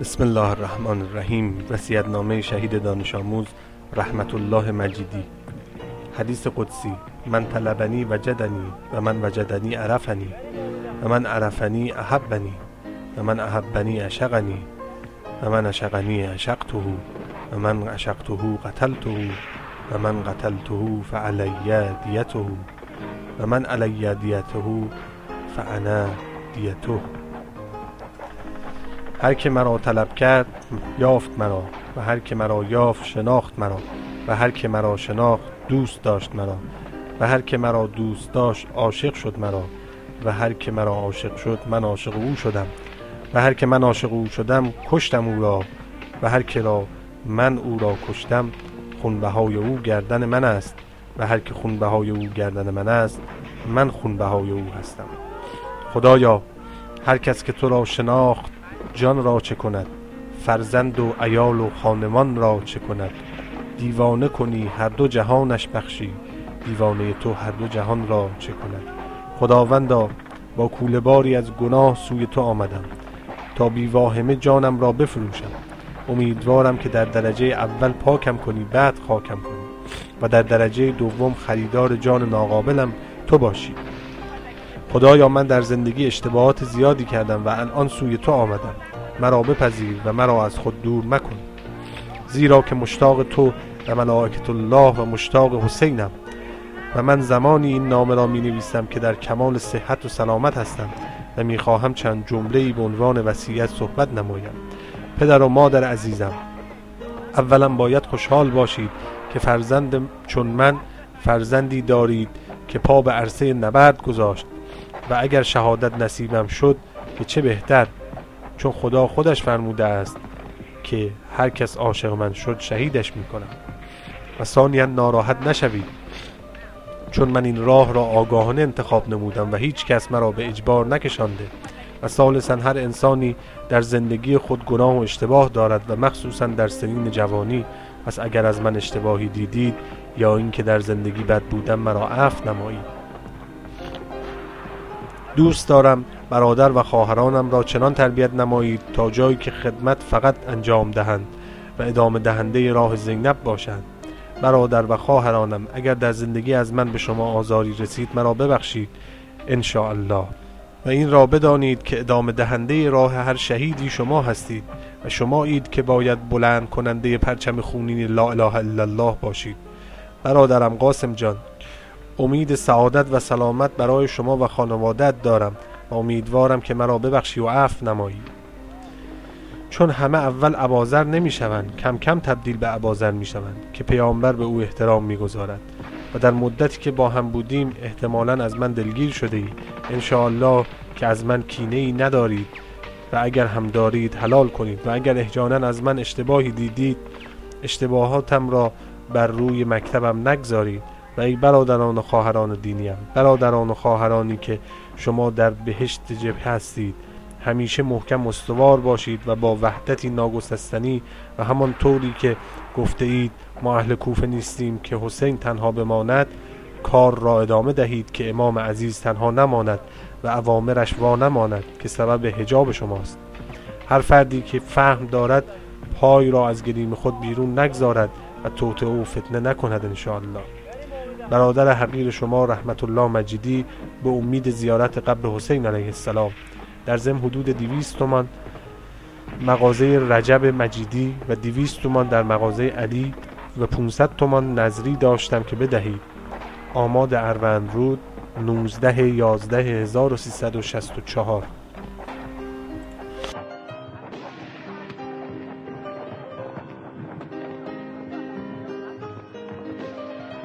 بسم الله الرحمن الرحیم. وصیت‌نامه شهید دانش آموز رحمت الله مجیدی. حدیث قدسی: من طلبنی وجدنی و من وجدنی عرفنی و من عرفنی احبنی و من احبنی عشقنی و من عشقنی عشقته و من عشقته قتلته و من قتلته فعلی دیته و من علی دیته فانا دیته. هر که مرا طلب کرد یافت مرا و هر که مرا یافت شناخت مرا و هر که مرا شناخت دوست داشت مرا و هر که مرا دوست داشت عاشق شد مرا و هر که مرا عاشق شد من عاشق او شدم و هر که من عاشق او شدم کشتم او را و هر که را من او را کشتم خونبهای او گردن من است و هر که خونبهای او گردن من است من خونبهای او هستم. خدایا، هر کس که تو را شناخت جان را چه کند، فرزند و عیال و خانمان را چه کند. دیوانه کنی هر دو جهانش بخشی، دیوانه تو هر دو جهان را چه کند. خداوندا، با کوله باری از گناه سوی تو آمدم تا بی واهمه جانم را بفروشم. امیدوارم که در درجه اول پاکم کنی، بعد خاکم کنی و در درجه دوم خریدار جان ناقابلم تو باشی. خدایا، من در زندگی اشتباهات زیادی کردم و الان سوی تو آمدم. مرا بپذیر و مرا از خود دور مکن، زیرا که مشتاق تو و ملائکت الله و مشتاق حسینم و من زمانی این نامه را می نویسم که در کمال صحت و سلامت هستم و می خواهم چند جمله‌ای به عنوان وصیت صحبت نمایم. پدر و مادر عزیزم، اولا باید خوشحال باشید که فرزند چون من فرزندی دارید که پا به عرصه نبرد گذاشت و اگر شهادت نصیبم شد که چه بهتر، چون خدا خودش فرموده است که هر کس عاشق من شد شهیدش میکنم. و ثانیا ناراحت نشوید، چون من این راه را آگاهانه انتخاب نمودم و هیچ کس مرا به اجبار نکشانده. و ثالثا هر انسانی در زندگی خود گناه و اشتباه دارد و مخصوصا در سنین جوانی. پس اگر از من اشتباهی دیدید یا اینکه در زندگی بد بودم مرا عفو نمایید. دوست دارم برادر و خواهرانم را چنان تربیت نمایید تا جایی که خدمت فقط انجام دهند و ادامه دهنده راه زینب باشند. برادر و خواهرانم، اگر در زندگی از من به شما آزاری رسید مرا ببخشید ان شاء الله و این را بدانید که ادامه دهنده راه هر شهیدی شما هستید و شمایید که باید بلند کننده پرچم خونین لا اله الا الله باشید. برادرم قاسم جان، امید سعادت و سلامت برای شما و خانواده‌ات دارم و امیدوارم که مرا ببخشی و عفو نمایی. چون همه اول اباذر نمی شوند، کم کم تبدیل به اباذر می شوند که پیامبر به او احترام می گذارد و در مدتی که با هم بودیم احتمالاً از من دلگیر شده ای. انشاءالله که از من کینه ای ندارید و اگر هم دارید حلال کنید و اگر احیانا از من اشتباهی دیدید اشتباهاتم را بر روی مکتبم نگذارید. و ای برادران و خواهران دینیم، برادران و خواهرانی که شما در بهشت جبهه هستید، همیشه محکم استوار باشید و با وحدتی ناگسستنی و همان طوری که گفته اید ما اهل کوفه نیستیم که حسین تنها بماند، کار را ادامه دهید که امام عزیز تنها نماند و اوامرش وا نماند که سبب حجاب شماست. هر فردی که فهم دارد پای را از گلیم خود بیرون نگذارد و توطئه و فتنه نکند انشاءالله. برادر حقیر شما رحمت الله مجیدی به امید زیارت قبر حسین علیه السلام. در ضمن حدود 200 تومان مغازه رجب مجیدی و 200 تومان در مغازه علی و 500 تومان نظری داشتم که بدهید. آماد اروند رود 19/11/1364.